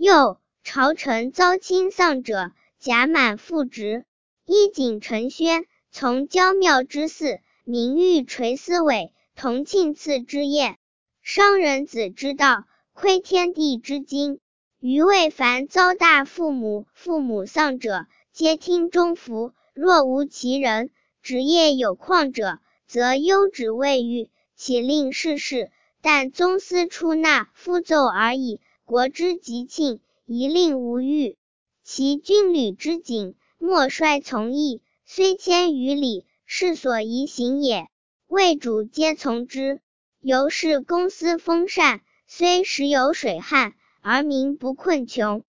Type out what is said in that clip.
又朝臣遭亲丧者，甲满复职。衣锦承宣，从郊庙之祀，名誉垂丝尾，同庆赐之宴。商人子之道，窥天地之精。余谓凡遭大父母丧者，皆听中服。若无其人，职业有旷者，则优止未遇，岂令世事。但宗司出纳，复奏而已。国之极庆，一令无欲。其军旅之警，莫衰从义，虽千余里，是所宜行也。魏主皆从之。由是公私丰善，虽时有水旱，而民不困穷。